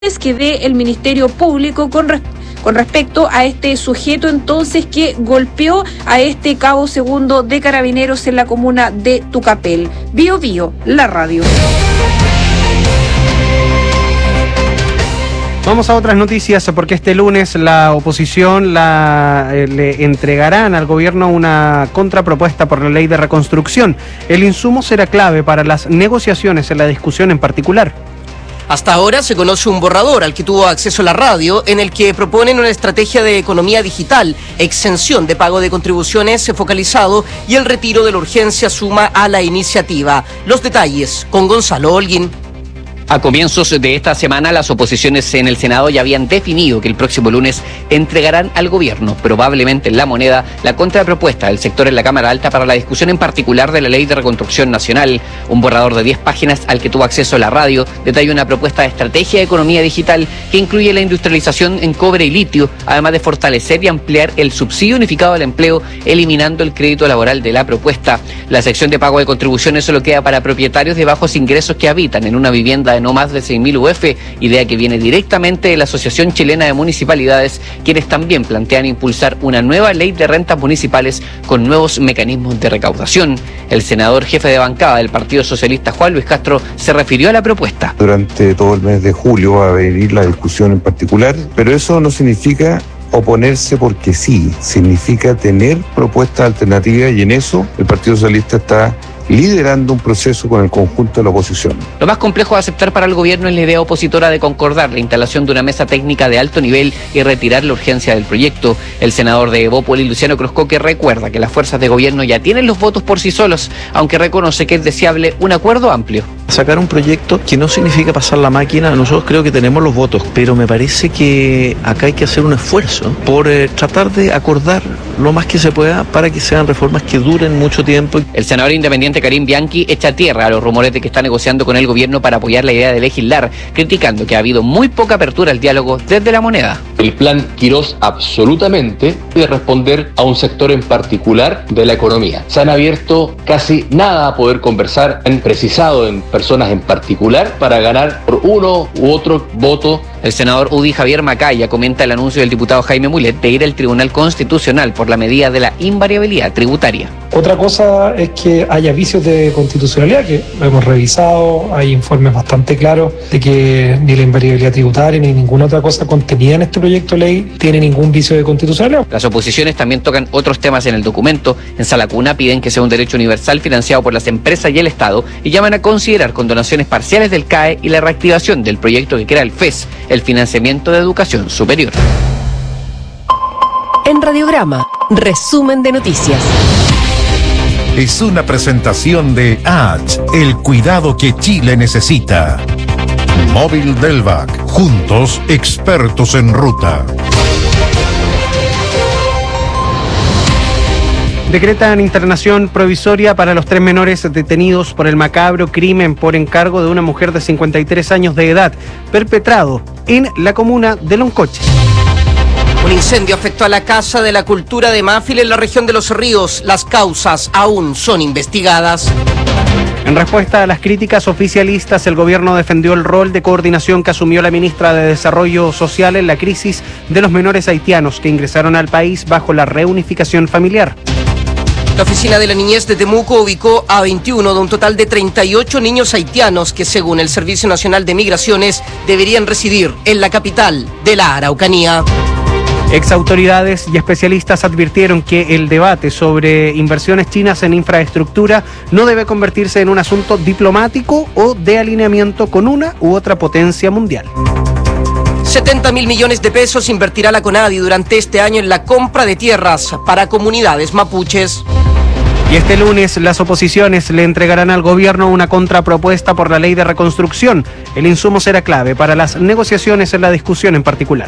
que dé el Ministerio Público con respecto a este sujeto entonces que golpeó a este cabo segundo de Carabineros en la comuna de Tucapel. Bio Bio, la radio. Vamos a otras noticias porque este lunes la oposición le entregarán al gobierno una contrapropuesta por la ley de reconstrucción. El insumo será clave para las negociaciones en la discusión en particular. Hasta ahora se conoce un borrador al que tuvo acceso la radio, en el que proponen una estrategia de economía digital, exención de pago de contribuciones focalizado y el retiro de la urgencia suma a la iniciativa. Los detalles con Gonzalo Holguín. A comienzos de esta semana, las oposiciones en el Senado ya habían definido que el próximo lunes entregarán al gobierno, probablemente en La Moneda, la contrapropuesta del sector en la Cámara Alta para la discusión en particular de la Ley de Reconstrucción Nacional. Un borrador de 10 páginas al que tuvo acceso la radio detalla una propuesta de estrategia de economía digital que incluye la industrialización en cobre y litio, además de fortalecer y ampliar el subsidio unificado al empleo, eliminando el crédito laboral de la propuesta. La sección de pago de contribuciones solo queda para propietarios de bajos ingresos que habitan en una vivienda de no más de 6.000 UF, idea que viene directamente de la Asociación Chilena de Municipalidades, quienes también plantean impulsar una nueva ley de rentas municipales con nuevos mecanismos de recaudación. El senador jefe de bancada del Partido Socialista, Juan Luis Castro, se refirió a la propuesta. Durante todo el mes de julio va a venir la discusión en particular, pero eso no significa oponerse porque sí, significa tener propuestas alternativas y en eso el Partido Socialista está liderando un proceso con el conjunto de la oposición. Lo más complejo de aceptar para el gobierno es la idea opositora de concordar la instalación de una mesa técnica de alto nivel y retirar la urgencia del proyecto. El senador de Evópoli, Luciano Cruzcoque, recuerda que las fuerzas de gobierno ya tienen los votos por sí solos, aunque reconoce que es deseable un acuerdo amplio. Sacar un proyecto que no significa pasar la máquina, nosotros creo que tenemos los votos, pero me parece que acá hay que hacer un esfuerzo por tratar de acordar lo más que se pueda para que sean reformas que duren mucho tiempo. El senador independiente Karim Bianchi echa tierra a los rumores de que está negociando con el gobierno para apoyar la idea de legislar, criticando que ha habido muy poca apertura al diálogo desde La Moneda. El plan Quirós absolutamente debe responder a un sector en particular de la economía. Se han abierto casi nada a poder conversar, han precisado en personas en particular para ganar por uno u otro voto. El senador UDI Javier Macaya comenta el anuncio del diputado Jaime Mulet de ir al Tribunal Constitucional por la medida de la invariabilidad tributaria. Otra cosa es que haya vicios de constitucionalidad, que lo hemos revisado, hay informes bastante claros de que ni la invariabilidad tributaria ni ninguna otra cosa contenida en este proyecto de ley tiene ningún vicio de constitucionalidad. Las oposiciones también tocan otros temas en el documento. En Sala Cuna piden que sea un derecho universal financiado por las empresas y el Estado y llaman a considerar con donaciones parciales del CAE y la reactivación del proyecto que crea el FES, el financiamiento de educación superior. En Radiograma, resumen de noticias. Es una presentación de ATS, el cuidado que Chile necesita. Móvil Delvac, juntos expertos en ruta. Decretan internación provisoria para los 3 menores detenidos por el macabro crimen por encargo de una mujer de 53 años de edad, perpetrado en la comuna de Loncoche. Un incendio afectó a la Casa de la Cultura de Mafil en la región de Los Ríos. Las causas aún son investigadas. En respuesta a las críticas oficialistas, el gobierno defendió el rol de coordinación que asumió la ministra de Desarrollo Social en la crisis de los menores haitianos que ingresaron al país bajo la reunificación familiar. La Oficina de la Niñez de Temuco ubicó a 21 de un total de 38 niños haitianos que, según el Servicio Nacional de Migraciones, deberían residir en la capital de la Araucanía. Exautoridades y especialistas advirtieron que el debate sobre inversiones chinas en infraestructura no debe convertirse en un asunto diplomático o de alineamiento con una u otra potencia mundial. 70.000 millones de pesos invertirá la CONADI durante este año en la compra de tierras para comunidades mapuches. Y este lunes las oposiciones le entregarán al gobierno una contrapropuesta por la ley de reconstrucción. El insumo será clave para las negociaciones en la discusión en particular.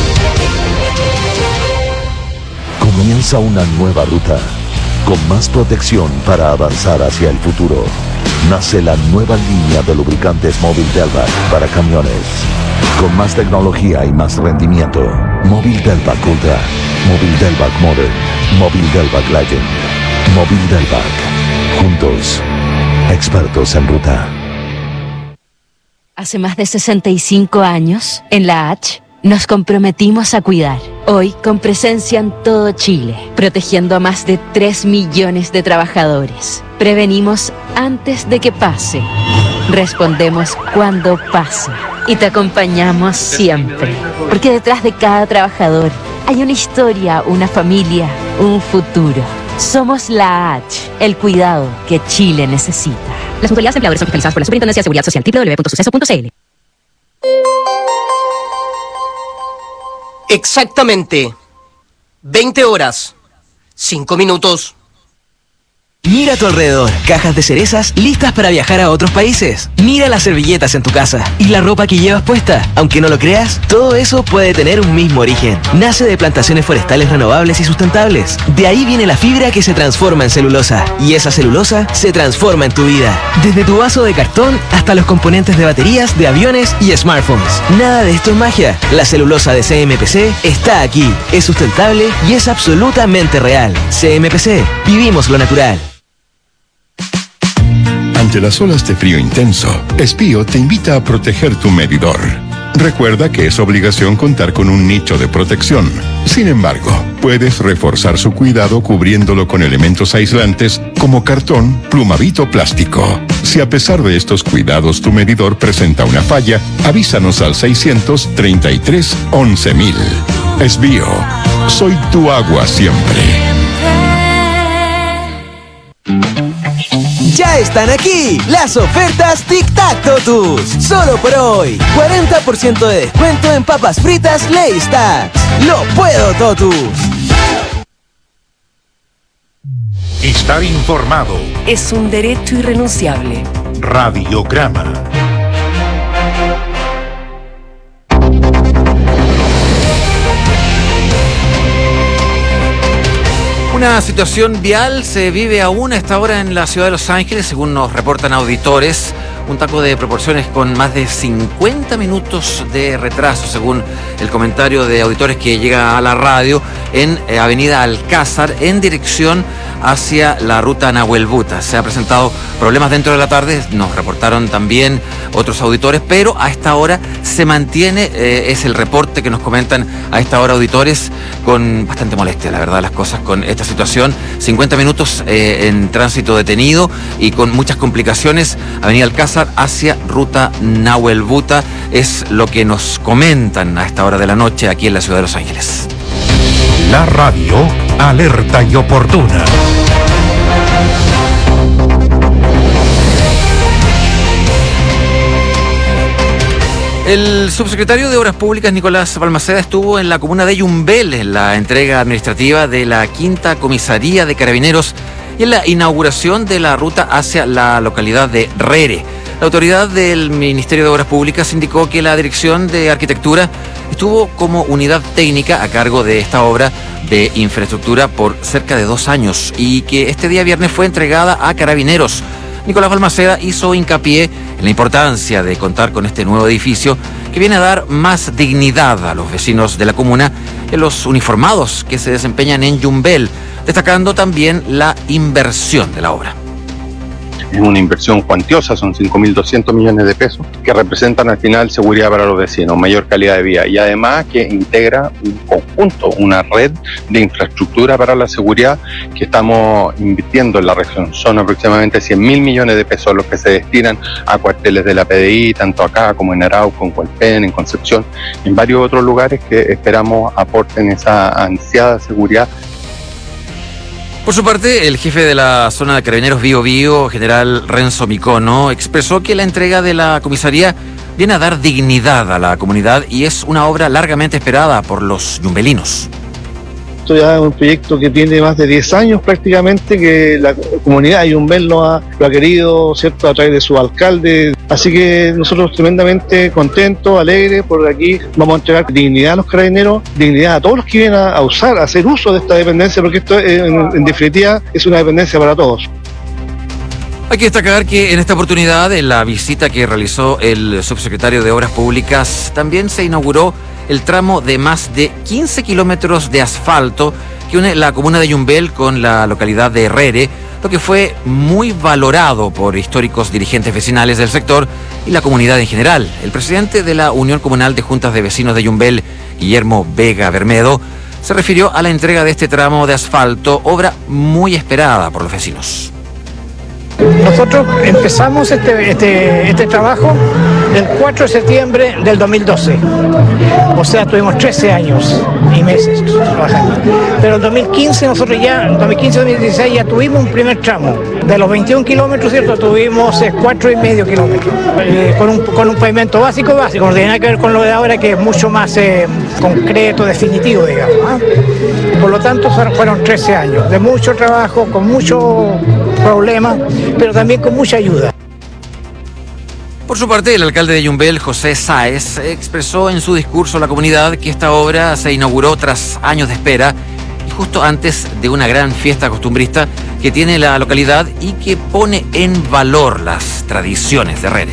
Comienza una nueva ruta, con más protección para avanzar hacia el futuro. Nace la nueva línea de lubricantes Móvil Delvac para camiones. Con más tecnología y más rendimiento. Móvil Delvac Ultra, Móvil Delvac Modern, Móvil Delvac Legend, Móvil Delvac. Juntos, expertos en ruta. Hace más de 65 años, en la H, nos comprometimos a cuidar. Hoy, con presencia en todo Chile, protegiendo a más de 3 millones de trabajadores. Prevenimos antes de que pase. Respondemos cuando pase. Y te acompañamos siempre. Porque detrás de cada trabajador hay una historia, una familia, un futuro. Somos la H, el cuidado que Chile necesita. Las mutualidades empleadores son fiscalizadas por la Superintendencia de Seguridad Social, www.suceso.cl. Exactamente 20 horas, 5 minutos. Mira a tu alrededor, cajas de cerezas listas para viajar a otros países. Mira las servilletas en tu casa y la ropa que llevas puesta. Aunque no lo creas, todo eso puede tener un mismo origen. Nace de plantaciones forestales renovables y sustentables. De ahí viene la fibra que se transforma en celulosa. Y esa celulosa se transforma en tu vida. Desde tu vaso de cartón hasta los componentes de baterías, de aviones y smartphones. Nada de esto es magia. La celulosa de CMPC está aquí. Es sustentable y es absolutamente real. CMPC, vivimos lo natural. Ante las olas de frío intenso, Espío te invita a proteger tu medidor. Recuerda que es obligación contar con un nicho de protección. Sin embargo, puedes reforzar su cuidado cubriéndolo con elementos aislantes como cartón, plumavit o plástico. Si a pesar de estos cuidados tu medidor presenta una falla, avísanos al 633 11.000. Espío, soy tu agua siempre. Ya están aquí las ofertas Tic Tac Totus. Solo por hoy. 40% de descuento en papas fritas Lay's Tax. ¡Lo puedo, Totus! Estar informado. Es un derecho irrenunciable. Radiograma. Una situación vial se vive aún a esta hora en la ciudad de Los Ángeles, según nos reportan auditores. Un taco de proporciones con más de 50 minutos de retraso, según el comentario de auditores que llega a la radio, en Avenida Alcázar, en dirección hacia la ruta Nahuel Buta. Se han presentado problemas dentro de la tarde, nos reportaron también otros auditores, pero a esta hora se mantiene, es el reporte que nos comentan a esta hora auditores, con bastante molestia, la verdad, las cosas con esta situación. 50 minutos en tránsito detenido y con muchas complicaciones. Avenida Alcázar hacia ruta Nahuel Buta es lo que nos comentan a esta hora de la noche aquí en la ciudad de Los Ángeles. La radio, alerta y oportuna. El subsecretario de Obras Públicas, Nicolás Balmaceda, estuvo en la comuna de Yumbel en la entrega administrativa de la Quinta Comisaría de Carabineros y en la inauguración de la ruta hacia la localidad de Rere. La autoridad del Ministerio de Obras Públicas indicó que la Dirección de Arquitectura estuvo como unidad técnica a cargo de esta obra de infraestructura por cerca de 2 años y que este día viernes fue entregada a Carabineros. Nicolás Balmaceda hizo hincapié en la importancia de contar con este nuevo edificio que viene a dar más dignidad a los vecinos de la comuna y a los uniformados que se desempeñan en Yumbel, destacando también la inversión de la obra. Es una inversión cuantiosa, son 5.200 millones de pesos, que representan al final seguridad para los vecinos, mayor calidad de vida y además que integra un conjunto, una red de infraestructura para la seguridad que estamos invirtiendo en la región. Son aproximadamente 100.000 millones de pesos los que se destinan a cuarteles de la PDI, tanto acá como en Arauco, en Hualpén, en Concepción, en varios otros lugares que esperamos aporten esa ansiada seguridad. Por su parte, el jefe de la zona de Carabineros Bío Bío, general Renzo Micono, expresó que la entrega de la comisaría viene a dar dignidad a la comunidad y es una obra largamente esperada por los yumbelinos. Esto ya es un proyecto que tiene más de 10 años prácticamente, que la comunidad de Yumbel lo ha querido, ¿cierto?, a través de su alcalde. Así que nosotros tremendamente contentos, alegres, porque aquí vamos a entregar dignidad a los carabineros, dignidad a todos los que vienen a usar, a hacer uso de esta dependencia, porque esto en definitiva es una dependencia para todos. Hay que destacar que en esta oportunidad, en la visita que realizó el subsecretario de Obras Públicas, también se inauguró el tramo de más de 15 kilómetros de asfalto que une la comuna de Yumbel con la localidad de Herrere, lo que fue muy valorado por históricos dirigentes vecinales del sector y la comunidad en general. El presidente de la Unión Comunal de Juntas de Vecinos de Yumbel, Guillermo Vega Bermedo, se refirió a la entrega de este tramo de asfalto, obra muy esperada por los vecinos. Nosotros empezamos este trabajo el 4 de septiembre del 2012. O sea, tuvimos 13 años y meses trabajando. Pero en 2015 nosotros ya, en 2015-2016 ya tuvimos un primer tramo. De los 21 kilómetros, ¿cierto? Tuvimos 4,5 kilómetros. Con un pavimento básico, no tiene nada que ver con lo de ahora, que es mucho más concreto, definitivo, digamos. Por lo tanto, fueron 13 años de mucho trabajo, con muchos problemas, pero también con mucha ayuda. Por su parte, el alcalde de Yumbel, José Sáez, expresó en su discurso a la comunidad que esta obra se inauguró tras años de espera y justo antes de una gran fiesta costumbrista que tiene la localidad y que pone en valor las tradiciones de Herrere.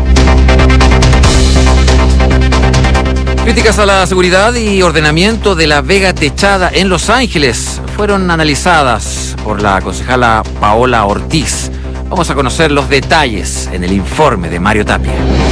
Críticas a la seguridad y ordenamiento de la Vega Techada en Los Ángeles fueron analizadas por la concejala Paola Ortiz. Vamos a conocer los detalles en el informe de Mario Tapia.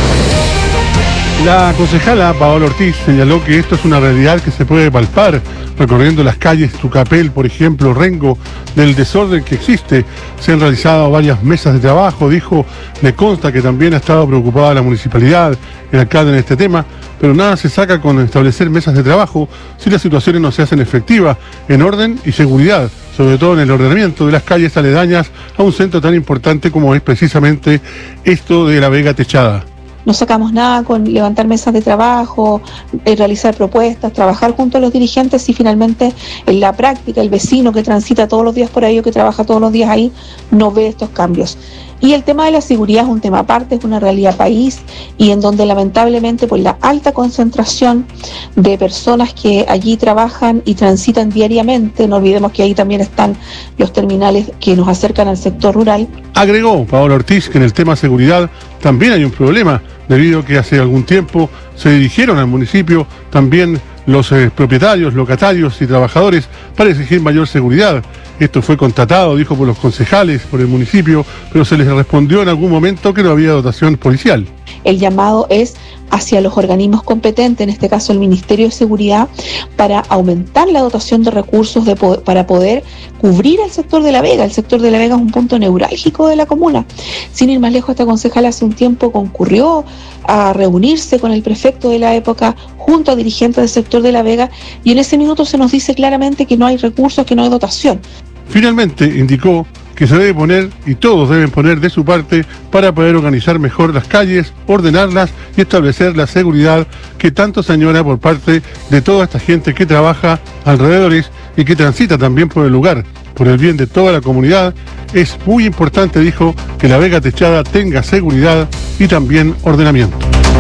La concejala Paola Ortiz señaló que esto es una realidad que se puede palpar recorriendo las calles Tucapel, por ejemplo, Rengo, del desorden que existe. Se han realizado varias mesas de trabajo, dijo, le consta que también ha estado preocupada la municipalidad, el alcalde en este tema, pero nada se saca con establecer mesas de trabajo si las situaciones no se hacen efectivas en orden y seguridad, sobre todo en el ordenamiento de las calles aledañas a un centro tan importante como es precisamente esto de la Vega Techada. No sacamos nada con levantar mesas de trabajo, realizar propuestas, trabajar junto a los dirigentes y finalmente en la práctica el vecino que transita todos los días por ahí o que trabaja todos los días ahí no ve estos cambios. Y el tema de la seguridad es un tema aparte, es una realidad país y en donde lamentablemente por la alta concentración de personas que allí trabajan y transitan diariamente, no olvidemos que ahí también están los terminales que nos acercan al sector rural. Agregó Paola Ortiz que en el tema seguridad también hay un problema, debido a que hace algún tiempo se dirigieron al municipio también los propietarios, locatarios y trabajadores para exigir mayor seguridad. Esto fue contratado, dijo, por los concejales, por el municipio, pero se les respondió en algún momento que no había dotación policial. El llamado es hacia los organismos competentes, en este caso el Ministerio de Seguridad, para aumentar la dotación de recursos para poder cubrir el sector de La Vega. El sector de La Vega es un punto neurálgico de la comuna. Sin ir más lejos, esta concejala hace un tiempo concurrió a reunirse con el prefecto de la época junto a dirigentes del sector de La Vega y en ese minuto se nos dice claramente que no hay recursos, que no hay dotación. Finalmente indicó que se debe poner, y todos deben poner de su parte, para poder organizar mejor las calles, ordenarlas y establecer la seguridad que tanto se añora por parte de toda esta gente que trabaja alrededores y que transita también por el lugar. Por el bien de toda la comunidad, es muy importante, dijo, que la Vega Techada tenga seguridad y también ordenamiento.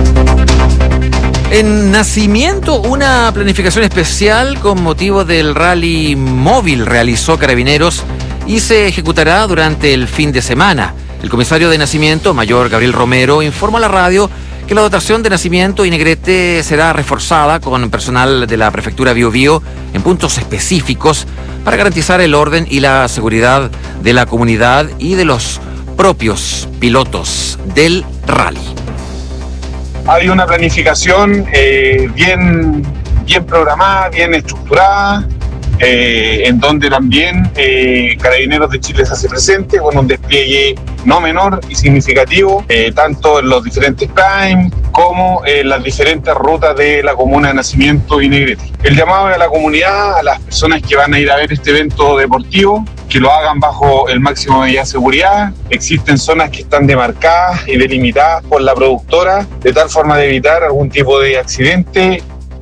En Nacimiento, una planificación especial con motivo del rally móvil realizó Carabineros y se ejecutará durante el fin de semana. El comisario de Nacimiento, mayor Gabriel Romero, informó a la radio que la dotación de Nacimiento y Negrete será reforzada con personal de la Prefectura Bío Bío en puntos específicos para garantizar el orden y la seguridad de la comunidad y de los propios pilotos del rally. Hay una planificación bien programada, bien estructurada, en donde también Carabineros de Chile se hace presente con un despliegue no menor y significativo, tanto en los diferentes primes como en las diferentes rutas de la comuna de Nacimiento y Negrete. El llamado a la comunidad, a las personas que van a ir a ver este evento deportivo, que lo hagan bajo el máximo de seguridad. Existen zonas que están demarcadas y delimitadas por la productora, de tal forma de evitar algún tipo de accidente.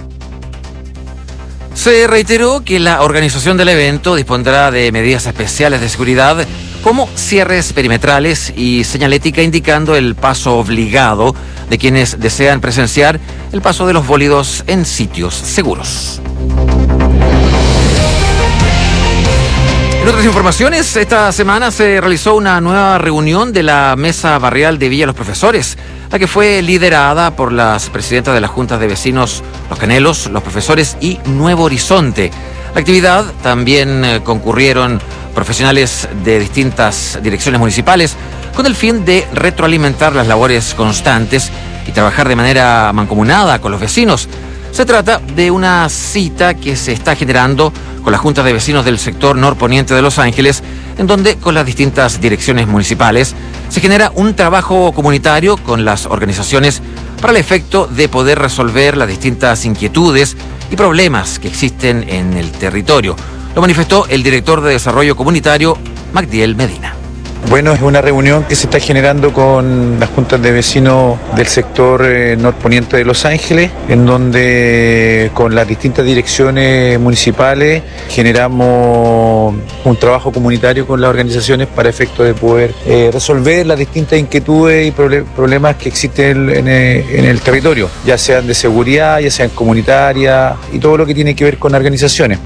Se reiteró que la organización del evento dispondrá de medidas especiales de seguridad como cierres perimetrales y señalética indicando el paso obligado de quienes desean presenciar el paso de los bólidos en sitios seguros. En otras informaciones, esta semana se realizó una nueva reunión de la Mesa Barrial de Villa Los Profesores, la que fue liderada por las presidentas de las juntas de vecinos Los Canelos, Los Profesores y Nuevo Horizonte. La actividad también concurrieron profesionales de distintas direcciones municipales con el fin de retroalimentar las labores constantes y trabajar de manera mancomunada con los vecinos. Se trata de una cita que se está generando con la Junta de Vecinos del sector norponiente de Los Ángeles, en donde con las distintas direcciones municipales se genera un trabajo comunitario con las organizaciones para el efecto de poder resolver las distintas inquietudes y problemas que existen en el territorio. Lo manifestó el director de Desarrollo Comunitario, Magdiel Medina. Bueno, es una reunión que se está generando con las juntas de vecinos del sector norponiente de Los Ángeles, en donde con las distintas direcciones municipales generamos un trabajo comunitario con las organizaciones para efecto de poder resolver las distintas inquietudes y problemas que existen en el territorio, ya sean de seguridad, ya sean comunitarias y todo lo que tiene que ver con organizaciones.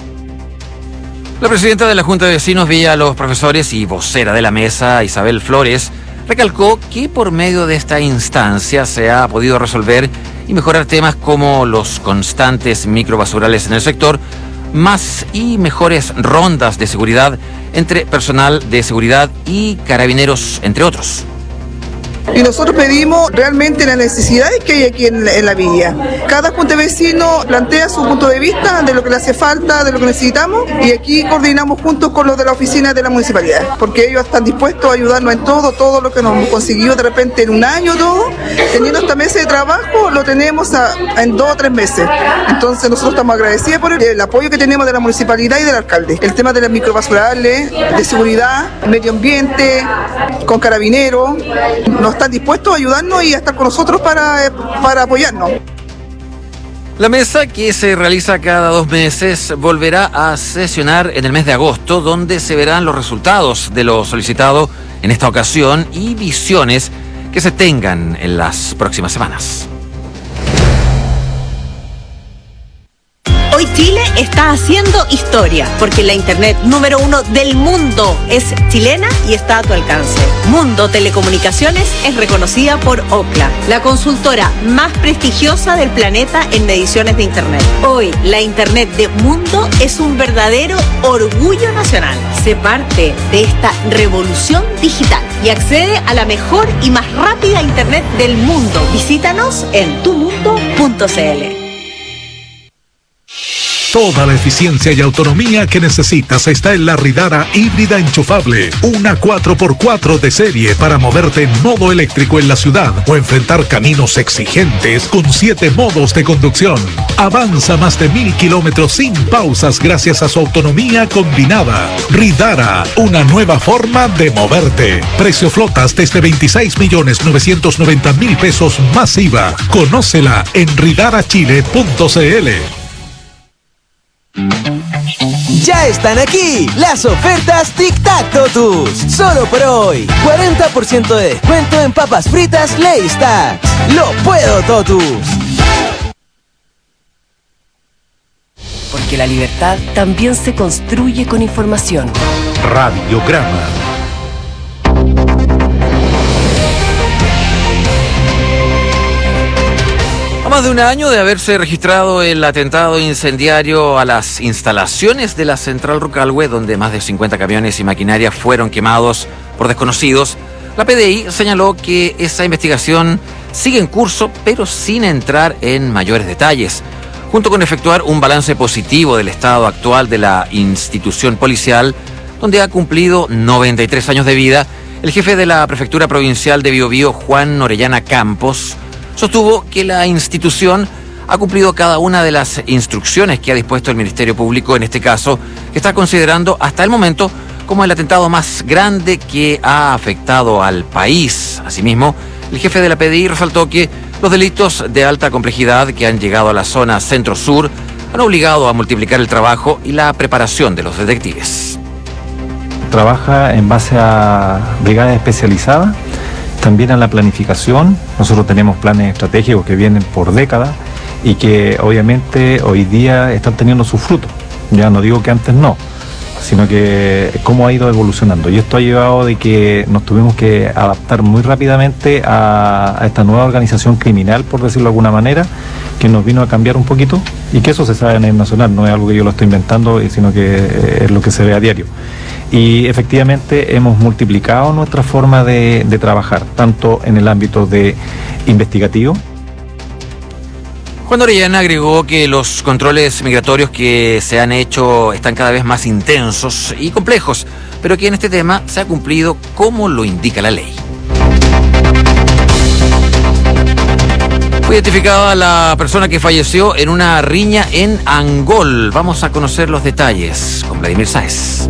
La presidenta de la Junta de Vecinos vía los profesores y vocera de la mesa, Isabel Flores, recalcó que por medio de esta instancia se ha podido resolver y mejorar temas como los constantes microbasurales en el sector, más y mejores rondas de seguridad entre personal de seguridad y carabineros, entre otros. Y nosotros pedimos realmente las necesidades que hay aquí en la villa. Cada junta de vecinos plantea su punto de vista de lo que le hace falta, de lo que necesitamos, y aquí coordinamos juntos con los de la oficina de la municipalidad, porque ellos están dispuestos a ayudarnos en todo lo que nos hemos conseguido de repente en un año, todo. Teniendo esta mesa de trabajo, lo tenemos en 2 o 3 meses. Entonces nosotros estamos agradecidos por el apoyo que tenemos de la municipalidad y del alcalde. El tema de las microbasurales, de seguridad, medio ambiente, con carabineros, están dispuestos a ayudarnos y a estar con nosotros para apoyarnos. La mesa, que se realiza cada 2 meses, volverá a sesionar en el mes de agosto, donde se verán los resultados de lo solicitado en esta ocasión y visiones que se tengan en las próximas semanas. Hoy Chile está haciendo historia, porque la internet número 1 del mundo es chilena y está a tu alcance. Mundo Telecomunicaciones es reconocida por Ookla, la consultora más prestigiosa del planeta en mediciones de internet. Hoy, la internet de Mundo es un verdadero orgullo nacional. Sé parte de esta revolución digital y accede a la mejor y más rápida internet del mundo. Visítanos en tumundo.cl. Toda la eficiencia y autonomía que necesitas está en la Ridara híbrida enchufable. Una 4x4 de serie para moverte en modo eléctrico en la ciudad o enfrentar caminos exigentes con 7 modos de conducción. Avanza más de 1000 kilómetros sin pausas gracias a su autonomía combinada. Ridara, una nueva forma de moverte. Precio flotas desde 26.990.000 pesos más IVA. Conócela en ridarachile.cl. Ya están aquí las ofertas Tic Tac Totus. Solo por hoy, 40% de descuento en papas fritas Lay's Tac. ¡Lo puedo, Totus! Porque la libertad también se construye con información. Radiograma. A más de un año de haberse registrado el atentado incendiario a las instalaciones de la central Rucalhue, donde más de 50 camiones y maquinaria fueron quemados por desconocidos, la PDI señaló que esa investigación sigue en curso, pero sin entrar en mayores detalles. Junto con efectuar un balance positivo del estado actual de la institución policial, donde ha cumplido 93 años de vida, el jefe de la Prefectura Provincial de Biobío, Juan Orellana Campos, sostuvo que la institución ha cumplido cada una de las instrucciones que ha dispuesto el Ministerio Público, en este caso, que está considerando hasta el momento como el atentado más grande que ha afectado al país. Asimismo, el jefe de la PDI resaltó que los delitos de alta complejidad que han llegado a la zona centro-sur han obligado a multiplicar el trabajo y la preparación de los detectives. Trabaja en base a brigadas especializadas, también a la planificación. Nosotros tenemos planes estratégicos que vienen por décadas y que obviamente hoy día están teniendo sus frutos. Ya no digo que antes no. sino que cómo ha ido evolucionando. Y esto ha llevado de que nos tuvimos que adaptar muy rápidamente a esta nueva organización criminal, por decirlo de alguna manera, que nos vino a cambiar un poquito, y que eso se sabe a nivel nacional, no es algo que yo lo estoy inventando, sino que es lo que se ve a diario. Y efectivamente hemos multiplicado nuestra forma de trabajar, tanto en el ámbito de investigativo. Juan Orellana agregó que los controles migratorios que se han hecho están cada vez más intensos y complejos, pero que en este tema se ha cumplido como lo indica la ley. Fue identificada la persona que falleció en una riña en Angol. Vamos a conocer los detalles con Vladimir Sáez.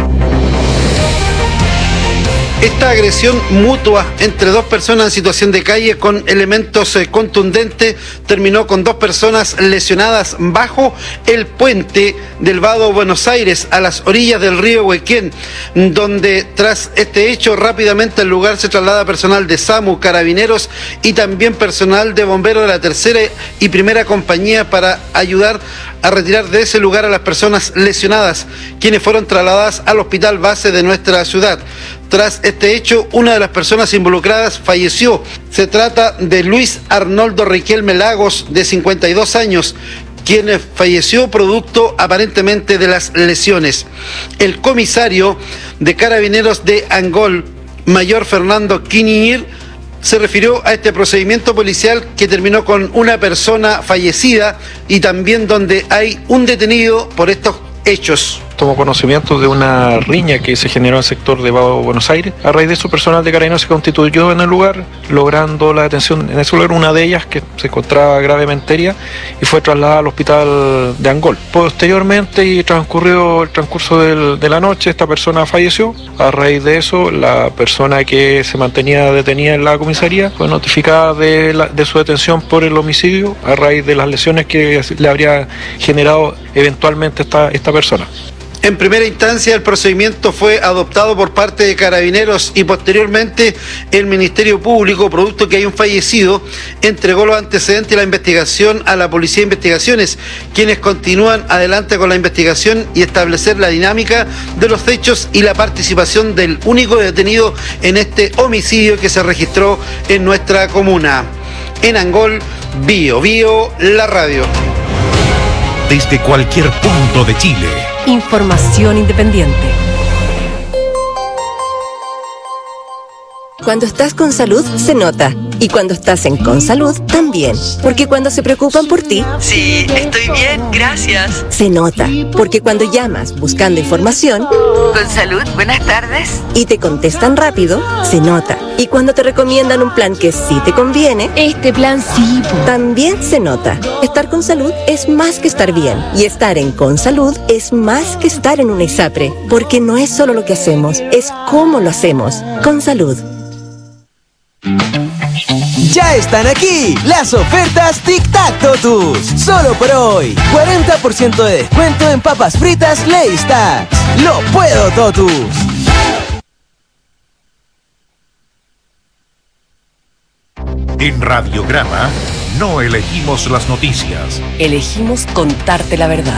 Esta agresión mutua entre dos personas en situación de calle con elementos contundentes terminó con 2 personas lesionadas bajo el puente del Vado Buenos Aires, a las orillas del río Huequén, donde tras este hecho rápidamente al lugar se traslada personal de SAMU, Carabineros y también personal de bomberos de la tercera y primera compañía para ayudar a retirar de ese lugar a las personas lesionadas, quienes fueron trasladadas al hospital base de nuestra ciudad. Tras este hecho, una de las personas involucradas falleció. Se trata de Luis Arnoldo Riquelme Lagos, de 52 años, quien falleció producto aparentemente de las lesiones. El comisario de Carabineros de Angol, mayor Fernando Quinier, se refirió a este procedimiento policial que terminó con una persona fallecida y también donde hay un detenido por estos hechos. Tomó conocimiento de una riña que se generó en el sector de Vado Buenos Aires. A raíz de eso, personal de Carabineros se constituyó en el lugar, logrando la detención en ese lugar, una de ellas que se encontraba gravemente herida y fue trasladada al hospital de Angol. Posteriormente, y transcurrido el transcurso de la noche, esta persona falleció. A raíz de eso, la persona que se mantenía detenida en la comisaría fue notificada de su detención por el homicidio a raíz de las lesiones que le habría generado eventualmente esta persona. En primera instancia, el procedimiento fue adoptado por parte de Carabineros y posteriormente el Ministerio Público, producto que hay un fallecido, entregó los antecedentes y la investigación a la Policía de Investigaciones, quienes continúan adelante con la investigación y establecer la dinámica de los hechos y la participación del único detenido en este homicidio que se registró en nuestra comuna. En Angol, Bio la radio. Desde cualquier punto de Chile. Información independiente. Cuando estás con salud, se nota. Y cuando estás en Consalud, también. Porque cuando se preocupan por ti... Sí, estoy bien, gracias. Se nota. Porque cuando llamas buscando información... Consalud, buenas tardes. Y te contestan rápido, se nota. Y cuando te recomiendan un plan que sí te conviene... Este plan sí. También se nota. Estar con salud es más que estar bien. Y estar en Consalud es más que estar en una ISAPRE. Porque no es solo lo que hacemos, es cómo lo hacemos. Consalud. Ya están aquí las ofertas Tic Tac Totus. Solo por hoy, 40% de descuento en papas fritas Lay's Tax. ¡Lo puedo, Totus! En Radiograma no elegimos las noticias. Elegimos contarte la verdad.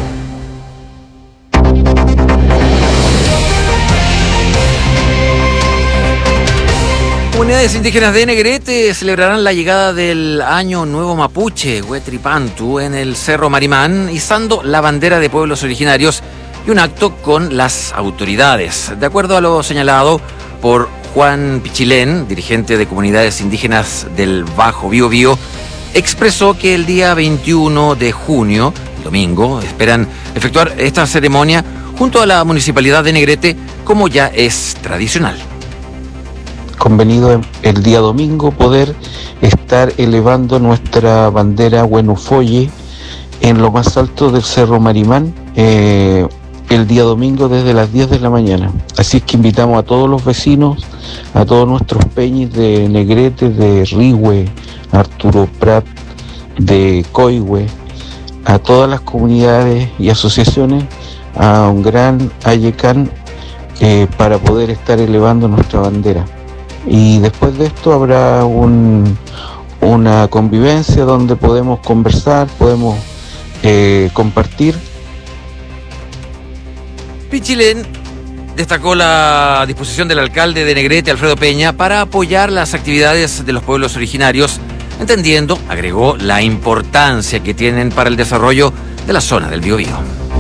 Comunidades indígenas de Negrete celebrarán la llegada del Año Nuevo Mapuche, Huetripantu, en el Cerro Marimán, izando la bandera de pueblos originarios y un acto con las autoridades. De acuerdo a lo señalado por Juan Pichilén, dirigente de comunidades indígenas del Bajo Biobío, expresó que el día 21 de junio, el domingo, esperan efectuar esta ceremonia junto a la Municipalidad de Negrete, como ya es tradicional. Convenido el día domingo poder estar elevando nuestra bandera Huenufoye en lo más alto del Cerro Marimán el día domingo desde las 10 de la mañana. Así es que invitamos a todos los vecinos, a todos nuestros peñis de Negrete, de Rihue, Arturo Prat, de Coihue, a todas las comunidades y asociaciones, a un gran Ayecán para poder estar elevando nuestra bandera. Y después de esto habrá una convivencia donde podemos conversar, podemos compartir. Pichilén destacó la disposición del alcalde de Negrete, Alfredo Peña, para apoyar las actividades de los pueblos originarios, entendiendo, agregó, la importancia que tienen para el desarrollo de la zona del Biobío.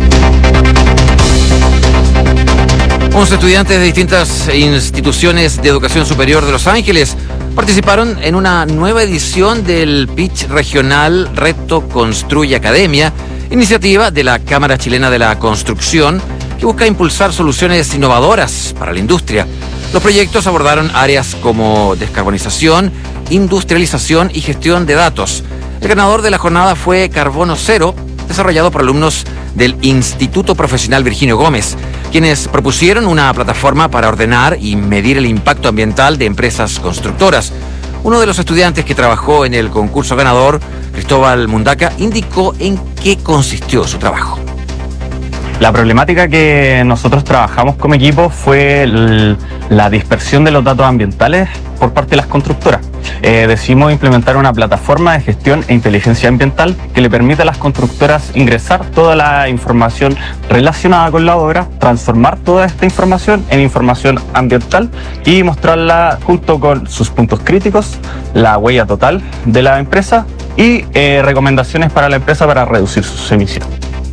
11 estudiantes de distintas instituciones de educación superior de Los Ángeles participaron en una nueva edición del pitch regional Reto Construye Academia, iniciativa de la Cámara Chilena de la Construcción, que busca impulsar soluciones innovadoras para la industria. Los proyectos abordaron áreas como descarbonización, industrialización y gestión de datos. El ganador de la jornada fue Carbono Cero, desarrollado por alumnos del Instituto Profesional Virginio Gómez, quienes propusieron una plataforma para ordenar y medir el impacto ambiental de empresas constructoras. Uno de los estudiantes que trabajó en el concurso ganador, Cristóbal Mundaca, indicó en qué consistió su trabajo. La problemática que nosotros trabajamos como equipo fue la dispersión de los datos ambientales por parte de las constructoras. Decidimos implementar una plataforma de gestión e inteligencia ambiental que le permite a las constructoras ingresar toda la información relacionada con la obra, transformar toda esta información en información ambiental y mostrarla junto con sus puntos críticos, la huella total de la empresa y recomendaciones para la empresa para reducir sus emisiones.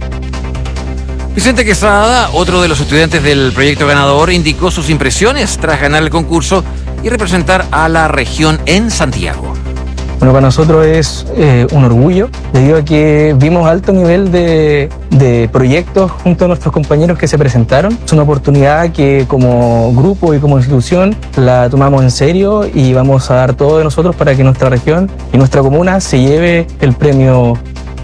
Vicente Quesada, otro de los estudiantes del proyecto ganador, indicó sus impresiones tras ganar el concurso y representar a la región en Santiago. Bueno, para nosotros es un orgullo, debido a que vimos alto nivel de proyectos junto a nuestros compañeros que se presentaron. Es una oportunidad que como grupo y como institución la tomamos en serio y vamos a dar todo de nosotros para que nuestra región y nuestra comuna se lleve el premio.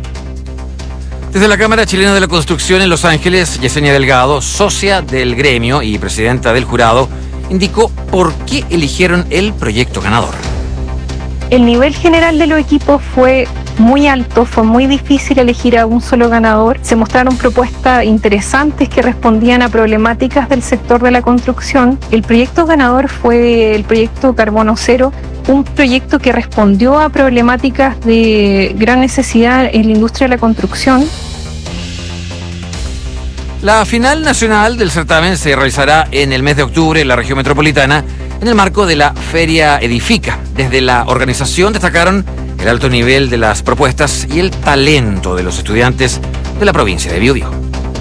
Desde la Cámara Chilena de la Construcción en Los Ángeles, Yesenia Delgado, socia del gremio y presidenta del jurado, indicó por qué eligieron el proyecto ganador. El nivel general de los equipos fue muy alto, fue muy difícil elegir a un solo ganador. Se mostraron propuestas interesantes que respondían a problemáticas del sector de la construcción. El proyecto ganador fue el proyecto Carbono Cero, un proyecto que respondió a problemáticas de gran necesidad en la industria de la construcción. La final nacional del certamen se realizará en el mes de octubre en la región metropolitana en el marco de la Feria Edifica. Desde la organización destacaron el alto nivel de las propuestas y el talento de los estudiantes de la provincia de Biobío.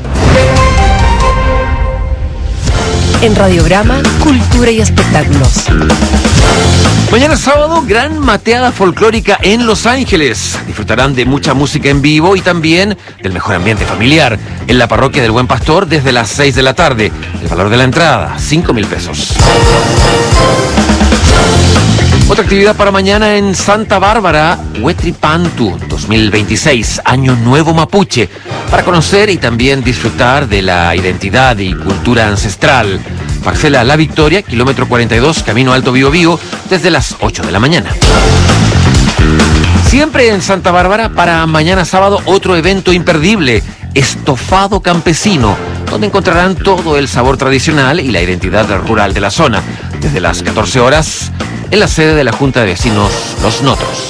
En Radiograma, Cultura y Espectáculos. Mañana sábado, gran mateada folclórica en Los Ángeles. Disfrutarán de mucha música en vivo y también del mejor ambiente familiar en la parroquia del Buen Pastor desde las 6 de la tarde. El valor de la entrada, 5,000 pesos. Otra actividad para mañana en Santa Bárbara, Huetripantu 2026, Año Nuevo Mapuche, para conocer y también disfrutar de la identidad y cultura ancestral. Parcela La Victoria, kilómetro 42, camino Alto Biobío, desde las 8 de la mañana. Siempre en Santa Bárbara, para mañana sábado, otro evento imperdible, Estofado Campesino, donde encontrarán todo el sabor tradicional y la identidad rural de la zona, desde las 14 horas, en la sede de la Junta de Vecinos Los Notos.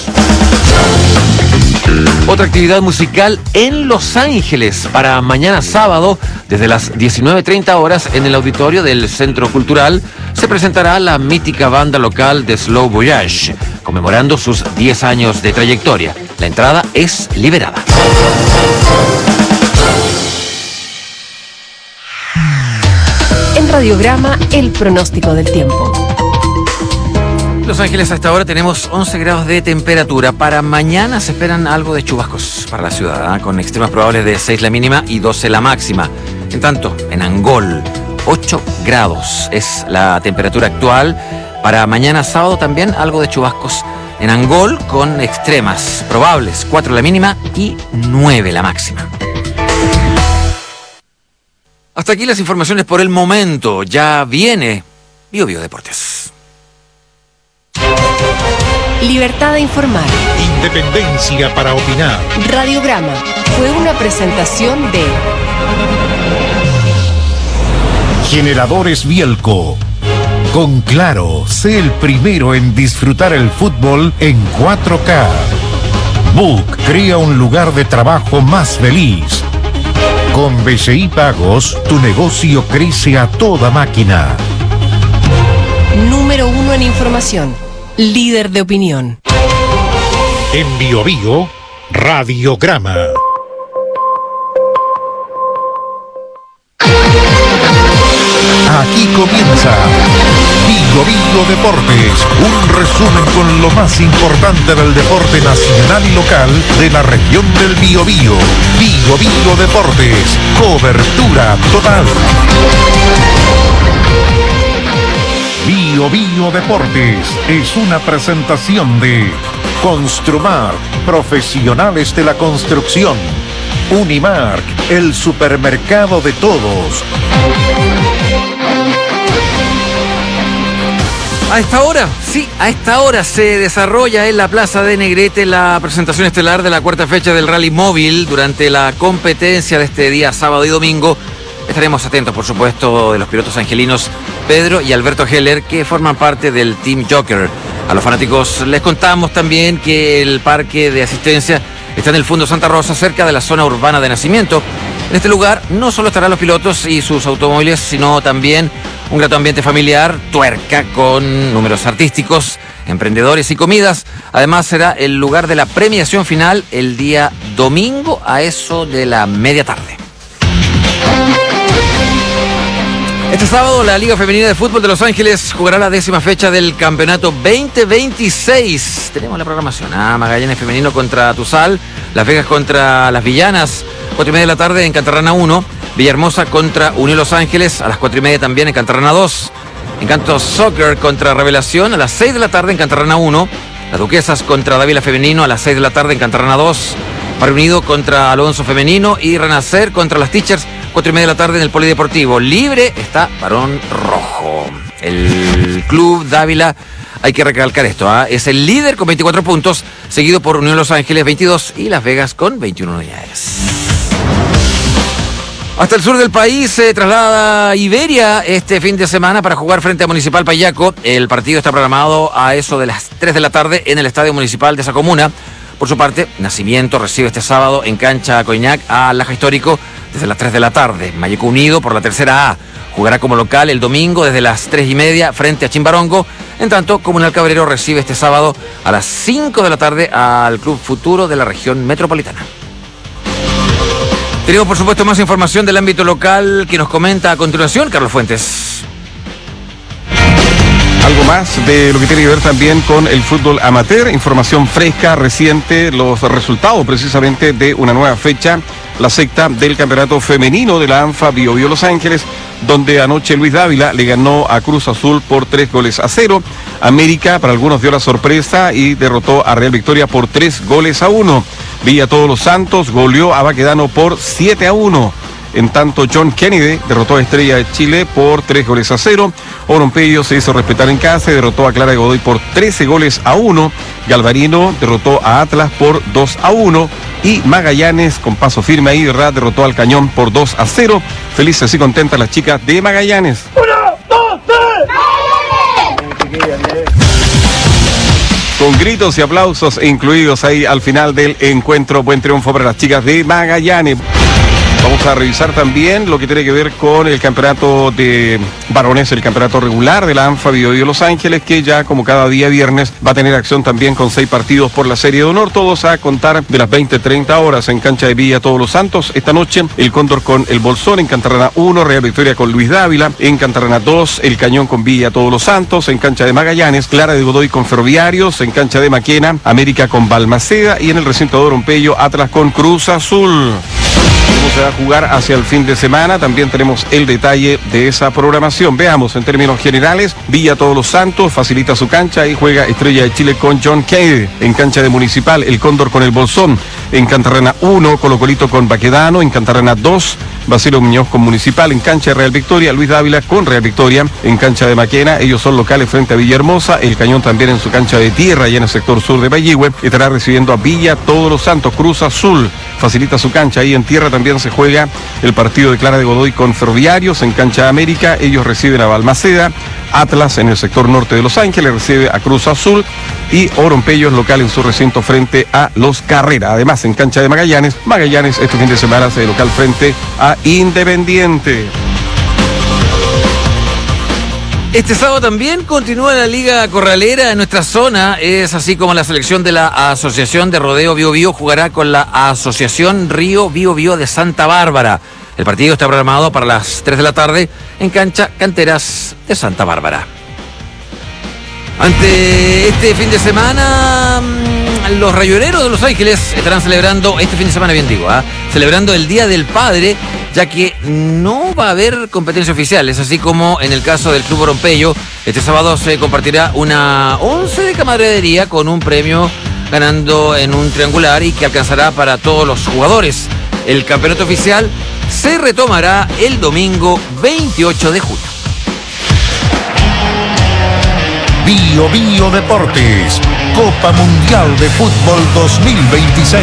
Otra actividad musical en Los Ángeles para mañana sábado, desde las 19:30 horas en el auditorio del Centro Cultural, se presentará la mítica banda local de Slow Voyage, conmemorando sus 10 años de trayectoria. La entrada es liberada. En Radiograma, el pronóstico del tiempo. Los Ángeles, a esta hora tenemos 11 grados de temperatura. Para mañana se esperan algo de chubascos para la ciudad, con extremas probables de 6 la mínima y 12 la máxima. En tanto, en Angol, 8 grados es la temperatura actual. Para mañana sábado también algo de chubascos en Angol, con extremas probables, 4 la mínima y 9 la máxima. Hasta aquí las informaciones por el momento. Ya viene Biobío Deportes. Libertad de informar. Independencia para opinar. Radiograma fue una presentación de Generadores Bielco. Con Claro, sé el primero en disfrutar el fútbol en 4K. Book crea un lugar de trabajo más feliz. Con BCI Pagos, tu negocio crece a toda máquina. Número 1 en información. Líder de opinión. En Bio Bio, Radiograma. Aquí comienza Bio Bio Deportes, un resumen con lo más importante del deporte nacional y local de la región del Biobío. Bio Bio Deportes, cobertura total. Bio Bio Deportes es una presentación de Construmark, profesionales de la construcción. Unimark, el supermercado de todos. A esta hora se desarrolla en la Plaza de Negrete la presentación estelar de la cuarta fecha del Rally Móvil. Durante la competencia de este día, sábado y domingo, estaremos atentos, por supuesto, de los pilotos angelinos Pedro y Alberto Heller, que forman parte del Team Joker. A los fanáticos les contamos también que el parque de asistencia está en el Fondo Santa Rosa, cerca de la zona urbana de Nacimiento. En este lugar no solo estarán los pilotos y sus automóviles, sino también un grato ambiente familiar, tuerca con números artísticos, emprendedores y comidas. Además será el lugar de la premiación final el día domingo a eso de la media tarde. Este sábado la Liga Femenina de Fútbol de Los Ángeles jugará la 10ª fecha del campeonato 2026. Tenemos la programación. Magallanes femenino contra Tuzal, Las Vegas contra Las Villanas, 4:30 de la tarde en Cantarrana 1, Villahermosa contra Unión Los Ángeles, a las 4:30 también en Cantarrana 2, Encanto Soccer contra Revelación, a las 6 de la tarde en Cantarrana 1, Las Duquesas contra Dávila femenino, a las 6 de la tarde en Cantarrana 2, Barrio Unido contra Alonso femenino y Renacer contra las Teachers, 4:30 de la tarde en el Polideportivo. Libre está Barón Rojo. El Club Dávila, hay que recalcar esto, es el líder con 24 puntos, seguido por Unión Los Ángeles 22 y Las Vegas con 21 unidades. Hasta el sur del país se traslada Iberia este fin de semana para jugar frente a Municipal Payaco. El partido está programado a eso de las 3 de la tarde en el Estadio Municipal de esa comuna. Por su parte, Nacimiento recibe este sábado en cancha Coiñac a Laja Histórico desde las 3 de la tarde. Mayeco Unido por la tercera A jugará como local el domingo desde las 3:30 frente a Chimbarongo. En tanto, Comunal Cabrero recibe este sábado a las 5 de la tarde al Club Futuro de la región metropolitana. Tenemos, por supuesto, más información del ámbito local que nos comenta a continuación Carlos Fuentes. Algo más de lo que tiene que ver también con el fútbol amateur, información fresca, reciente, los resultados precisamente de una nueva fecha, la sexta del campeonato femenino de la ANFA Bio Bio Los Ángeles, donde anoche Luis Dávila le ganó a Cruz Azul por 3-0. América para algunos dio la sorpresa y derrotó a Real Victoria por 3-1. Villa Todos los Santos goleó a Baquedano por 7-1. En tanto, John Kennedy derrotó a Estrella de Chile por 3-0. Orompeyo se hizo respetar en casa y derrotó a Clara de Godoy por 13-1. Galvarino derrotó a Atlas por 2-1. Y Magallanes, con paso firme ahí, derrotó al Cañón por 2-0. Felices y contentas las chicas de Magallanes. 1, 2, 3. Con gritos y aplausos incluidos ahí al final del encuentro. Buen triunfo para las chicas de Magallanes. Vamos a revisar también lo que tiene que ver con el campeonato de varones, el campeonato regular de la ANFA Bio Bio Los Ángeles, que ya como cada día viernes va a tener acción también con 6 partidos por la Serie de Honor, todos a contar de las 20:30 horas en cancha de Villa Todos los Santos. Esta noche el Cóndor con el Bolsón, en Cantarrana 1, Real Victoria con Luis Dávila, en Cantarrana 2, el Cañón con Villa Todos los Santos, en cancha de Magallanes, Clara de Godoy con Ferroviarios, en cancha de Maquena, América con Balmaceda y en el recinto de Orompeyo, Atlas con Cruz Azul. Cómo se va a jugar hacia el fin de semana, también tenemos el detalle de esa programación. Veamos en términos generales: Villa Todos los Santos facilita su cancha y juega Estrella de Chile con John Kennedy. En cancha de Municipal, el Cóndor con el Bolsón. En Cantarrana 1, Colo Colito con Baquedano. En Cantarrana 2, Basilio Muñoz con Municipal. En cancha de Real Victoria, Luis Dávila con Real Victoria. En cancha de Maquena, ellos son locales frente a Villahermosa. El Cañón también en su cancha de tierra y en el sector sur de Bayigüe estará recibiendo a Villa Todos los Santos. Cruz Azul facilita su cancha. Ahí en tierra también se juega el partido de Clara de Godoy con Ferroviarios en cancha América. Ellos reciben a Balmaceda. Atlas en el sector norte de Los Ángeles recibe a Cruz Azul y Orompello es local en su recinto frente a Los Carrera. Además, en cancha de Magallanes este fin de semana se local frente a Independiente. Este sábado también continúa la Liga Corralera en nuestra zona, es así como la selección de la Asociación de Rodeo Bío Bío jugará con la Asociación Río Bío Bío de Santa Bárbara. El partido está programado para las 3 de la tarde en cancha Canteras de Santa Bárbara. Ante este fin de semana, los rayoneros de Los Ángeles estarán celebrando, este fin de semana bien digo, celebrando el Día del Padre, ya que no va a haber competencia oficial. Es así como en el caso del Club Orompello, este sábado se compartirá una once de camaradería con un premio ganando en un triangular y que alcanzará para todos los jugadores. El campeonato oficial se retomará el domingo 28 de junio. Bío Bío Deportes, Copa Mundial de Fútbol 2026.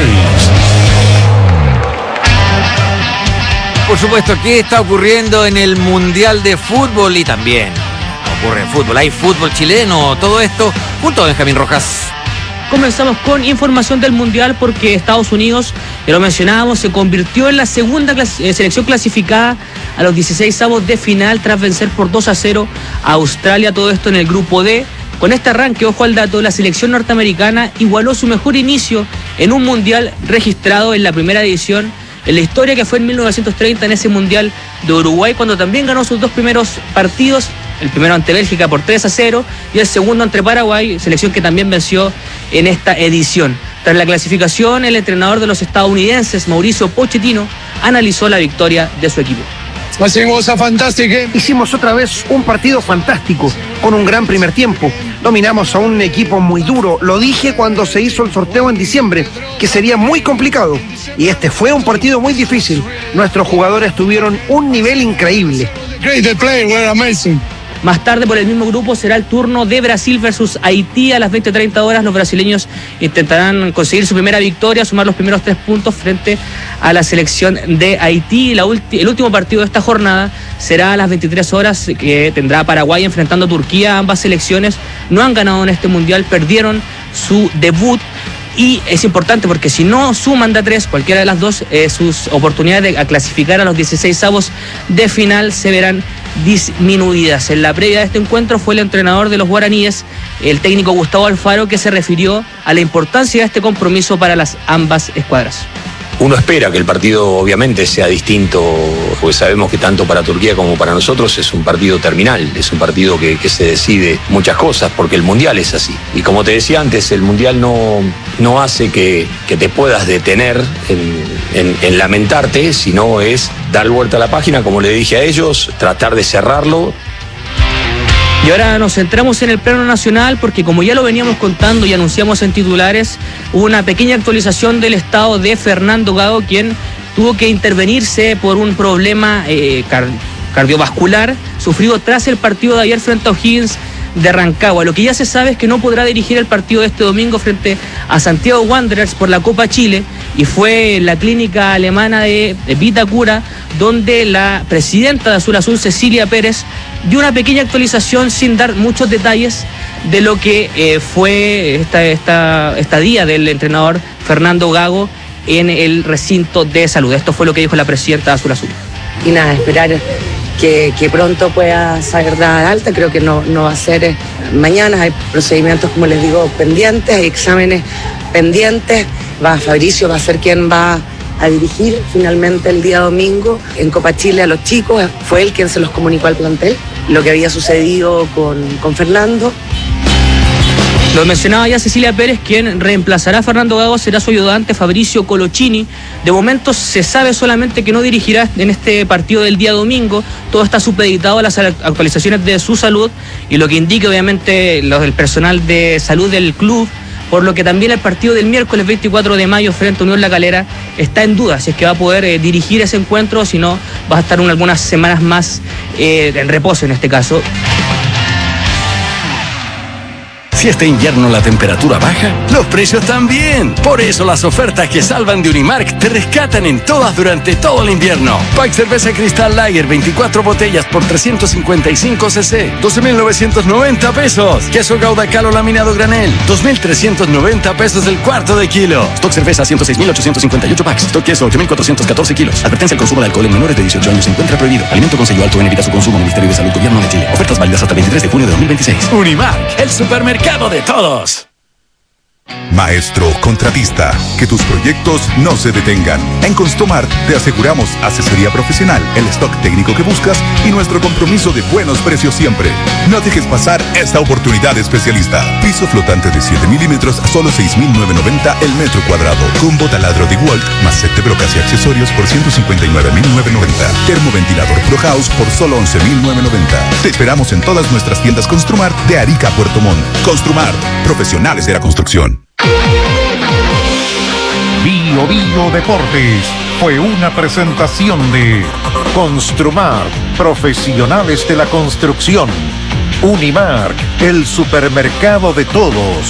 Por supuesto, ¿qué está ocurriendo en el Mundial de Fútbol? Y también ocurre en fútbol, hay fútbol chileno, todo esto junto a Benjamín Rojas. Comenzamos con información del Mundial porque Estados Unidos, ya lo mencionábamos, se convirtió en la segunda selección clasificada a los 16avos de final tras vencer por 2-0 a Australia, todo esto en el grupo D. Con este arranque, ojo al dato, la selección norteamericana igualó su mejor inicio en un Mundial registrado en la primera edición en la historia, que fue en 1930 en ese Mundial de Uruguay, cuando también ganó sus dos primeros partidos, el primero ante Bélgica por 3-0 y el segundo ante Paraguay, selección que también venció en esta edición. Tras la clasificación, el entrenador de los estadounidenses, Mauricio Pochettino, analizó la victoria de su equipo. Hicimos otra vez un partido fantástico, con un gran primer tiempo. Dominamos a un equipo muy duro. Lo dije cuando se hizo el sorteo en diciembre, que sería muy complicado. Y este fue un partido muy difícil. Nuestros jugadores tuvieron un nivel increíble. Más tarde, por el mismo grupo, será el turno de Brasil versus Haití. A las 20:30 horas, los brasileños intentarán conseguir su primera victoria, sumar los primeros 3 puntos frente a la selección de Haití. El último partido de esta jornada será a las 23 horas, que tendrá Paraguay enfrentando a Turquía. Ambas selecciones no han ganado en este Mundial, perdieron su debut. Y es importante porque si no suman de 3, cualquiera de las dos, sus oportunidades de clasificar a los 16avos de final se verán disminuidas. En la previa de este encuentro fue el entrenador de los guaraníes, el técnico Gustavo Alfaro, que se refirió a la importancia de este compromiso para las ambas escuadras. Uno espera que el partido obviamente sea distinto, porque sabemos que tanto para Turquía como para nosotros es un partido terminal, es un partido que se decide muchas cosas, porque el Mundial es así. Y como te decía antes, el Mundial no hace que te puedas detener en lamentarte, sino es dar vuelta a la página, como le dije a ellos, tratar de cerrarlo. Y ahora nos centramos en el plano nacional porque, como ya lo veníamos contando y anunciamos en titulares, hubo una pequeña actualización del estado de Fernando Gago, quien tuvo que intervenirse por un problema cardiovascular sufrido tras el partido de ayer frente a O'Higgins de Rancagua. Lo que ya se sabe es que no podrá dirigir el partido de este domingo frente a Santiago Wanderers por la Copa Chile, y fue en la clínica alemana de Vitacura donde la presidenta de Azul Azul, Cecilia Pérez, dio una pequeña actualización sin dar muchos detalles de lo que fue esta estadía del entrenador Fernando Gago en el recinto de salud. Esto fue lo que dijo la presidenta de Azul Azul. Y nada, esperar que pronto pueda salir de alta. Creo que no va a ser mañana. Hay procedimientos, como les digo, pendientes, hay exámenes pendientes. Fabricio va a ser quien va a dirigir finalmente el día domingo en Copa Chile a los chicos. Fue él quien se los comunicó al plantel, lo que había sucedido con Fernando. Lo mencionaba ya Cecilia Pérez, quien reemplazará a Fernando Gago será su ayudante Fabricio Colochini. De momento se sabe solamente que no dirigirá en este partido del día domingo. Todo está supeditado a las actualizaciones de su salud y lo que indica obviamente el personal de salud del club, por lo que también el partido del miércoles 24 de mayo frente a Unión La Calera está en duda si es que va a poder dirigir ese encuentro, o si no va a estar algunas semanas más en reposo en este caso. Si este invierno la temperatura baja, los precios también. Por eso las ofertas que salvan de Unimark te rescatan en todas durante todo el invierno. Pack cerveza Cristal Lager, 24 botellas por 355 cc, 12.990 pesos. Queso Gouda Calo laminado granel, 2.390 pesos el cuarto de kilo. Stock cerveza, 106.858 packs. Stock queso, 8.414 kilos. Advertencia: el consumo de alcohol en menores de 18 años se encuentra prohibido. Alimento con sello alto en, evita su consumo. Ministerio de Salud, Gobierno de Chile. Ofertas válidas hasta el 23 de junio de 2026. Unimark, el supermercado de todos. Maestro contratista, que tus proyectos no se detengan. En Construmart te aseguramos asesoría profesional, el stock técnico que buscas y nuestro compromiso de buenos precios siempre. No dejes pasar esta oportunidad especialista. Piso flotante de 7 milímetros a solo 6.990 el metro cuadrado. Combo taladro de DeWalt más set de brocas y accesorios por 159.990. Termoventilador Pro House por solo 11.990. Te esperamos en todas nuestras tiendas Construmart de Arica a Puerto Montt. Construmart, profesionales de la construcción. Bio Bio Deportes fue una presentación de Construmart, profesionales de la construcción. Unimark, el supermercado de todos.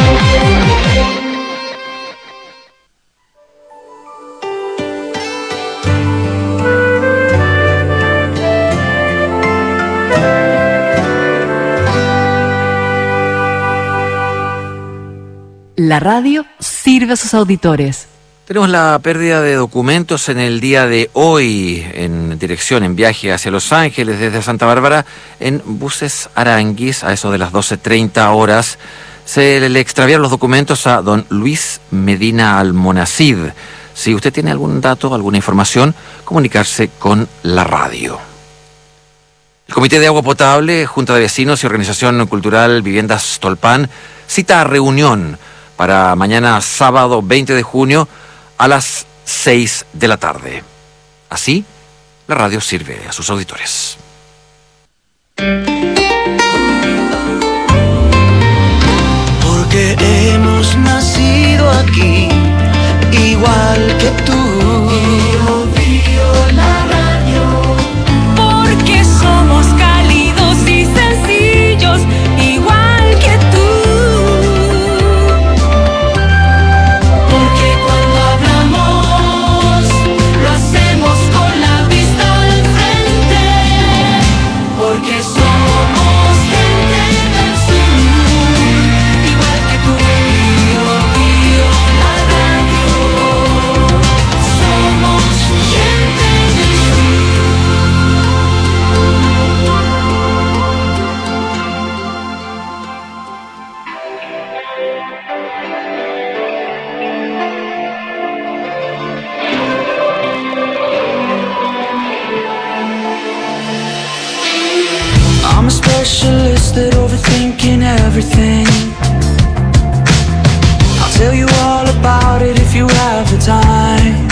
La radio sirve a sus auditores. Tenemos la pérdida de documentos en el día de hoy en dirección, en viaje hacia Los Ángeles desde Santa Bárbara en buses Aranguis a eso de las 12:30 horas. Se le extraviaron los documentos a don Luis Medina Almonacid. Si usted tiene algún dato, alguna información, comunicarse con la radio. El Comité de Agua Potable, Junta de Vecinos y Organización Cultural Viviendas Tolpan cita a reunión para mañana sábado 20 de junio a las 6 de la tarde. Así, la radio sirve a sus auditores. Porque hemos nacido aquí, igual que tú. La radio. Porque somos cálidos y sencillos, igual que tú. Porque cuando hablamos, lo hacemos con la vista al frente. Porque somos gente del sur, igual que tú. La radio. Somos gente del I'm a specialist at overthinking everything. I'll tell you all about it if you have the time.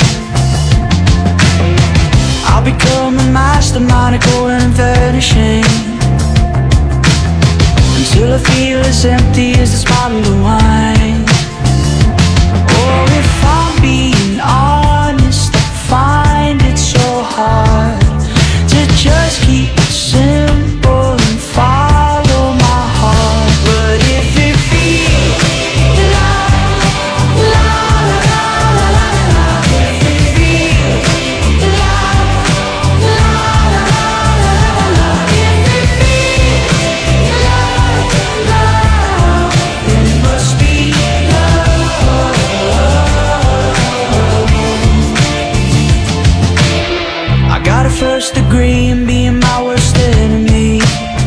I'll become a mastermind at going and vanishing until I feel as empty as this bottle of wine. Or if I'm being honest, I find it so hard to just keep it simple and follow my heart. But if it feels like la la la la la, if it feels like la la la la, if it feels like love, then it must be love. I got a first degree in being my worst enemy.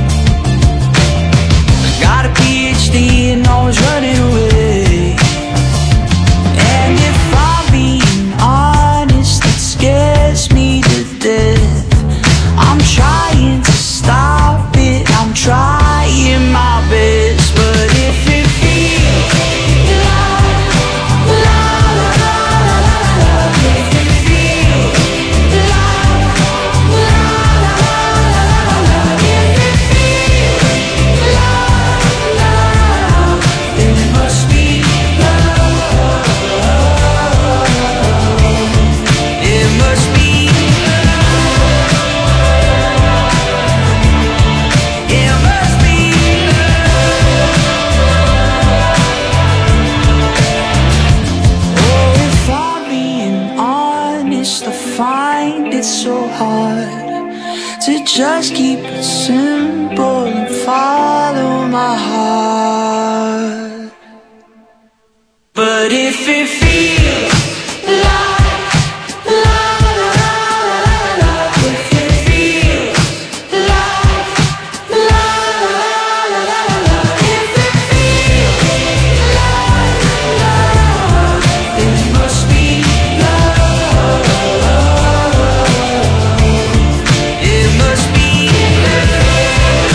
I got a PhD and always running away. And if I'm being honest, it scares me to death. I'm trying to stop it, I'm trying my best. But if it feels like la la la la la, if it feels like la la la find it so hard to just keep it simple and follow my heart. But if it feels like la la la la, if it feels like la la la la, if it feels like love, it must be love. It must be love.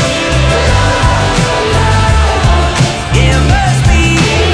It must be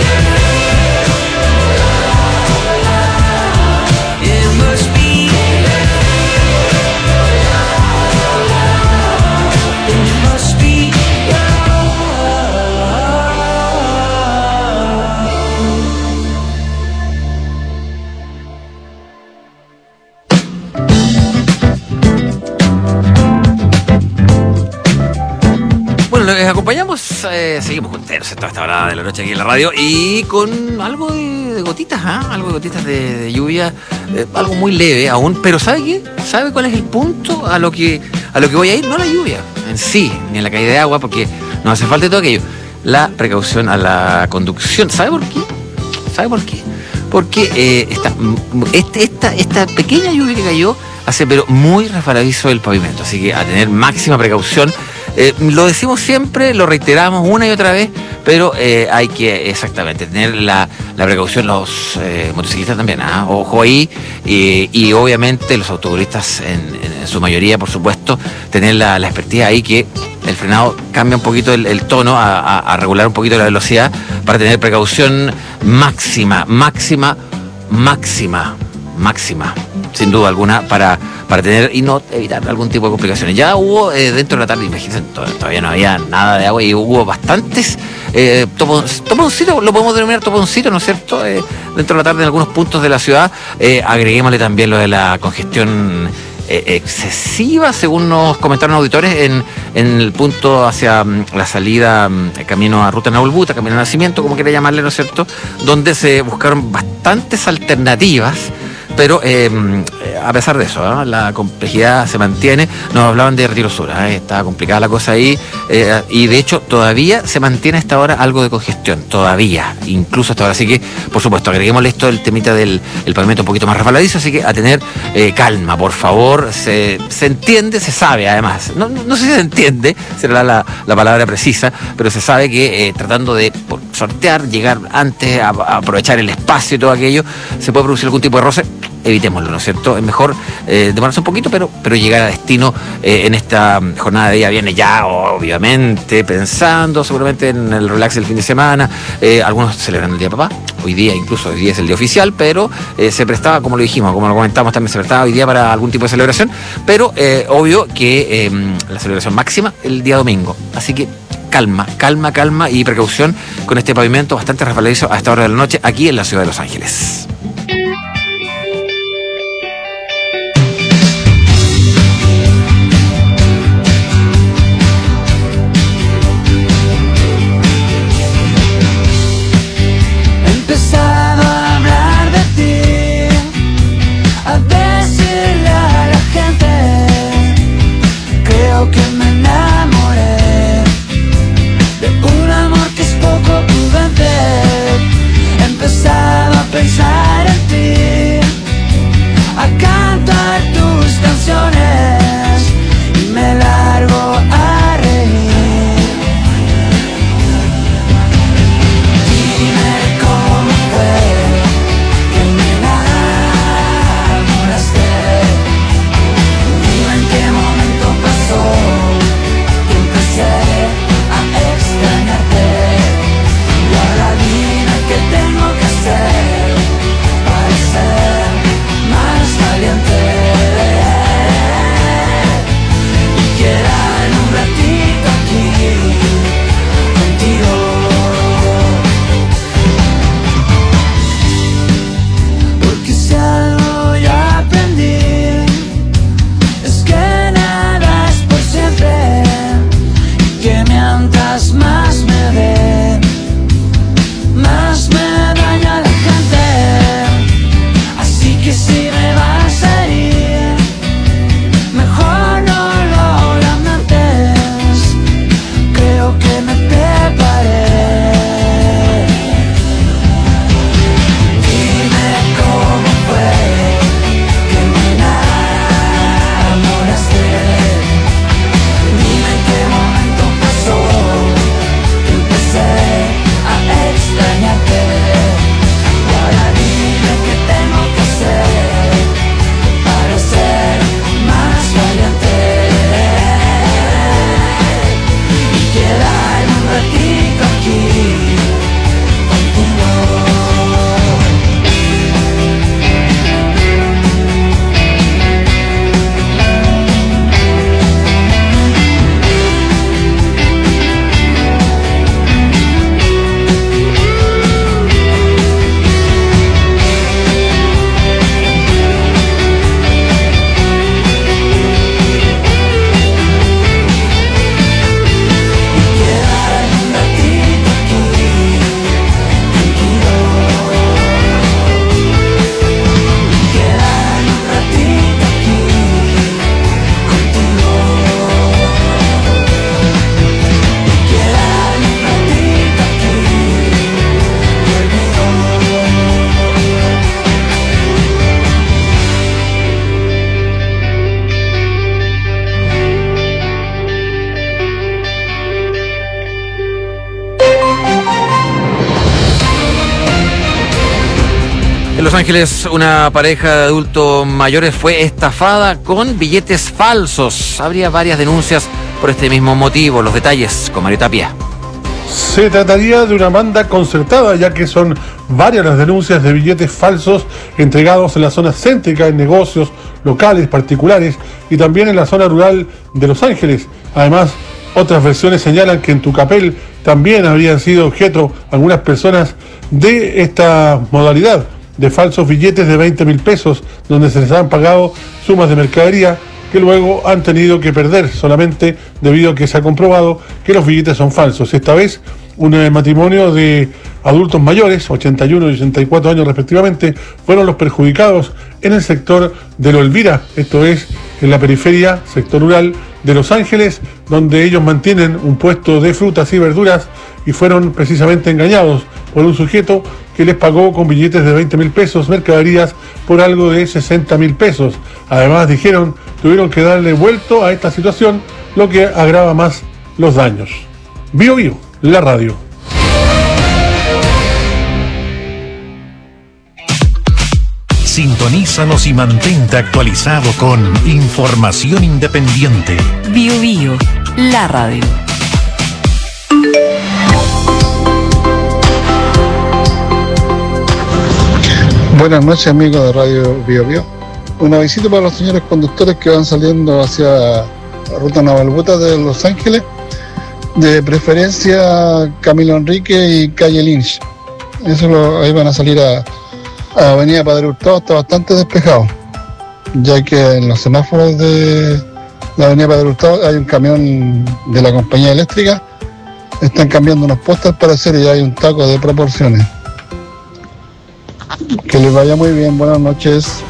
Les acompañamos, seguimos juntos toda esta hora de la noche aquí en la radio y con algo de gotitas, algo de gotitas de lluvia, algo muy leve aún, pero ¿sabe qué? ¿Sabe cuál es el punto a lo que voy a ir? No la lluvia en sí, ni en la caída de agua, porque no hace falta todo aquello. La precaución a la conducción. ¿Sabe por qué? ¿Sabe por qué? Porque esta pequeña lluvia que cayó hace pero muy resbaladizo el pavimento, así que a tener máxima precaución. Lo decimos siempre, lo reiteramos una y otra vez, pero hay que exactamente tener la precaución, los motociclistas también, ojo ahí, y obviamente los automovilistas en su mayoría, por supuesto, tener la expertise ahí, que el frenado cambia un poquito el tono, a regular un poquito la velocidad para tener precaución máxima, sin duda alguna, para tener y no evitar algún tipo de complicaciones. Ya hubo dentro de la tarde, imagínense, todavía no había nada de agua y hubo bastantes toponcitos, lo podemos denominar toponcitos, ¿no es cierto? Dentro de la tarde en algunos puntos de la ciudad. Agreguémosle también lo de la congestión excesiva, según nos comentaron auditores, en el punto hacia la salida, camino a Ruta Nahuelbuta, camino a Nacimiento, como quiera llamarle, ¿no es cierto?, donde se buscaron bastantes alternativas, pero a pesar de eso, la complejidad se mantiene. Nos hablaban de Retiro Sur, está complicada la cosa ahí, y de hecho todavía se mantiene hasta ahora algo de congestión, todavía, incluso hasta ahora. Así que, por supuesto, agreguémosle esto, el temita del pavimento un poquito más resbaladizo, así que a tener calma, por favor. Se entiende, se sabe además, no sé si se entiende, será la palabra precisa, pero se sabe que tratando de sortear, llegar antes, a aprovechar el espacio y todo aquello, se puede producir algún tipo de roce. Evitémoslo, ¿no es cierto? Es mejor demorarse un poquito, pero llegar a destino en esta jornada de día viernes, ya obviamente pensando seguramente en el relax del fin de semana. Algunos celebran el Día de Papá, hoy día es el día oficial, pero se prestaba, como lo dijimos, como lo comentamos también, se prestaba hoy día para algún tipo de celebración, pero obvio que la celebración máxima el día domingo, así que calma y precaución con este pavimento bastante resbaladizo a esta hora de la noche aquí en la ciudad de Los Ángeles. Pensar Los Ángeles, una pareja de adultos mayores fue estafada con billetes falsos. Habría varias denuncias por este mismo motivo. Los detalles con Mario Tapia. Se trataría de una banda concertada, ya que son varias las denuncias de billetes falsos entregados en la zona céntrica, en negocios locales, particulares y también en la zona rural de Los Ángeles. Además, otras versiones señalan que en Tucapel también habrían sido objeto algunas personas de esta modalidad de falsos billetes de 20.000 pesos, donde se les han pagado sumas de mercadería que luego han tenido que perder solamente debido a que se ha comprobado que los billetes son falsos. Esta vez, un matrimonio de adultos mayores, 81 y 84 años respectivamente, fueron los perjudicados en el sector de Lo Elvira, esto es, en la periferia, sector rural de Los Ángeles, donde ellos mantienen un puesto de frutas y verduras y fueron precisamente engañados por un sujeto que les pagó con billetes de 20.000 pesos mercaderías por algo de 60.000 pesos. Además, dijeron, tuvieron que darle vuelto a esta situación, lo que agrava más los daños. Bio Bio, la radio. Sintonízanos y mantente actualizado con información independiente. Bio Bio, la radio. Buenas noches, amigos de Radio Bio Bio. Un avisito para los señores conductores que van saliendo hacia la ruta Navalbuta de Los Ángeles, de preferencia Camilo Enrique y Calle Lynch. Ahí van a salir a Avenida Padre Hurtado, está bastante despejado, ya que en los semáforos de la Avenida Padre Hurtado hay un camión de la compañía eléctrica, están cambiando unos postes al parecer y hay un taco de proporciones. Que les vaya muy bien, buenas noches.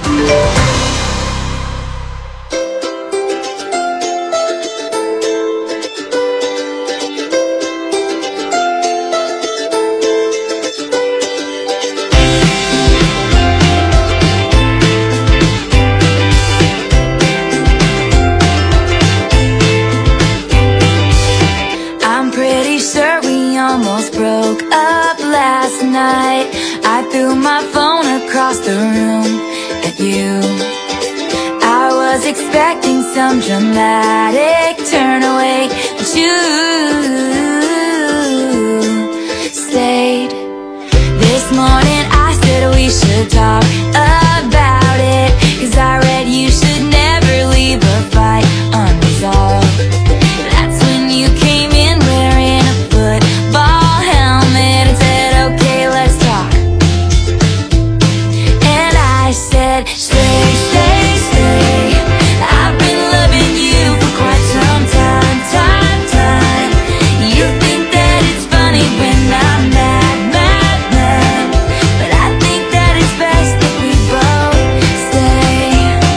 I'm pretty sure we almost broke up last night. I threw my phone across the room at you. I was expecting some dramatic turn away, but you stayed. This morning I said we should talk about it, 'cause I read you should never leave a fight unresolved. That's when you came in wearing a football helmet and said, okay, let's talk. And I said, stay, stay, stay. I've been loving you for quite some time, time. You think that it's funny when I'm mad, mad, mad, but I think that it's best that we both stay.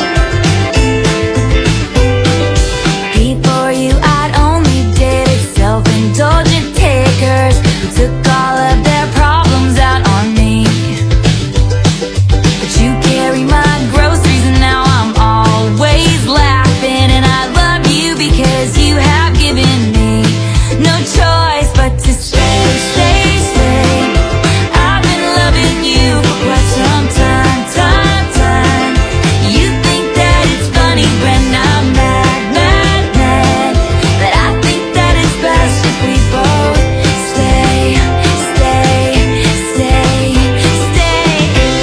Before you, I'd only dated self-indulgent takers who took all of their problems out on me. But you carry my groceries and now I'm always laughing. And I love you because you have given me no choice but to stay, stay, stay. I've been loving you for quite some time, time. You think that it's funny when I'm mad, mad, mad, but I think that it's best if we both stay, stay, stay, stay.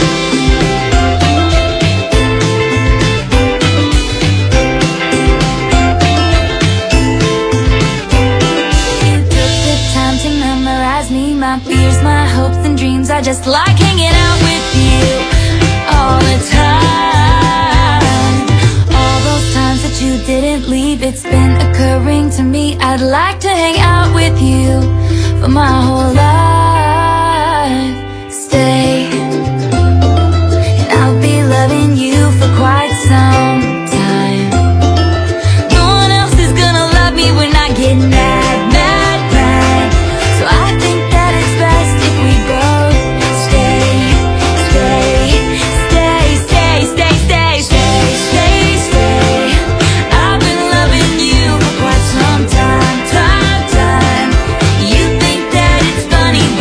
You took the time to memorize me, my fears, my hopes and dreams. I just like hanging out with you all the time. All those times that you didn't leave, it's been occurring to me. I'd like to hang out with you for my whole life. Stay, and I'll be loving you for quite some time. No one else is gonna love me when I get mad, mad, mad. So I think that it's best if we both stay, stay, stay, stay, stay, stay, stay, stay, stay. I've been loving you for quite some time, time. You think that it's funny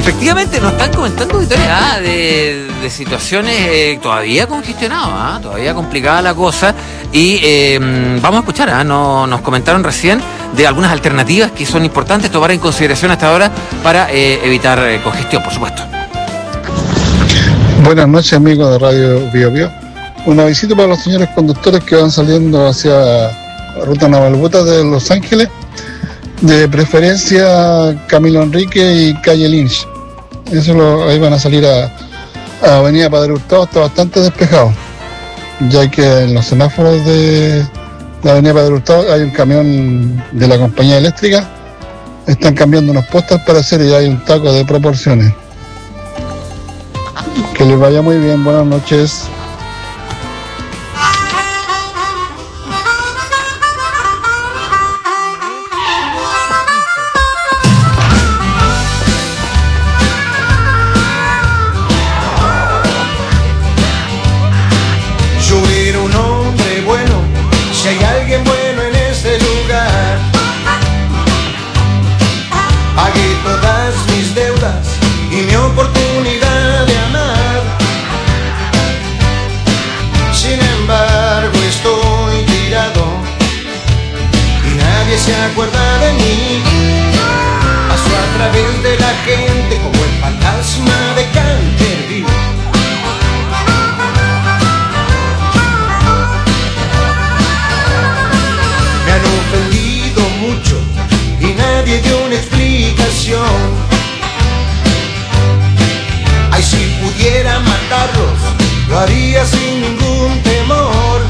Efectivamente, nos están comentando auditores de situaciones todavía congestionadas, todavía complicada la cosa. Y vamos a escuchar, nos comentaron recién de algunas alternativas que son importantes tomar en consideración hasta ahora para evitar congestión, por supuesto. Buenas noches, amigos de Radio Bio Bio. Un avisito para los señores conductores que van saliendo hacia Ruta Navalbota de Los Ángeles. De preferencia Camilo Enrique y Calle Lynch. Ahí van a salir a Avenida Padre Hurtado, está bastante despejado, ya que en los semáforos de la Avenida Padre Hurtado hay un camión de la compañía eléctrica, están cambiando unos postes al parecer y hay un taco de proporciones. Que les vaya muy bien, buenas noches. Se acuerda de mí, paso a través de la gente como el fantasma de Canterville. Me han ofendido mucho y nadie dio una explicación. Ay, si pudiera matarlos, lo haría sin ningún temor.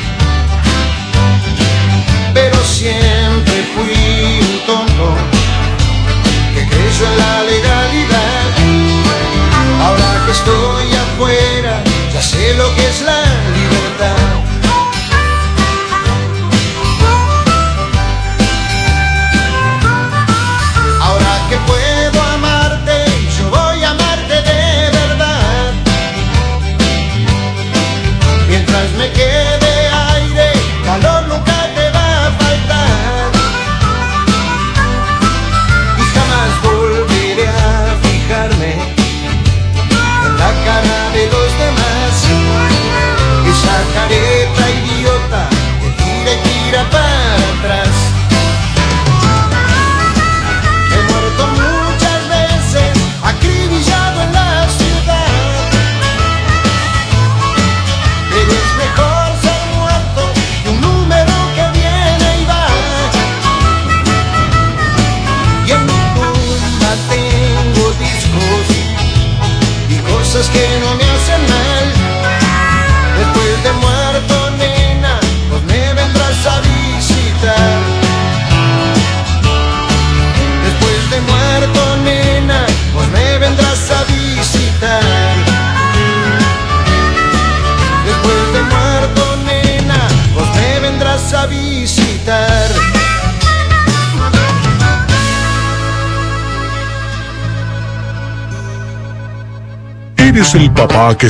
Pero siempre fui un tonto que creyó en la legalidad. Ahora que estoy afuera, ya sé lo que es la libertad. Ahora que puedo amarte, yo voy a amarte de verdad. Mientras me quede aire, calor nunca te va a faltar. Y jamás volveré a fijarme en la cara de los demás. Esa careta idiota que tira y tira para atrás. He muerto muchas veces, acribillado en la ciudad. Pero es mejor ser muerto que un número que viene y va. Y en mi tumba tengo discos y cosas que no me hacen mal. Después de muerto, nena, pues me vendrás a visitar. Después de muerto, nena, pues me vendrás a visitar. Después de muerto, nena, pues me vendrás a visitar. ¿Eres el papá que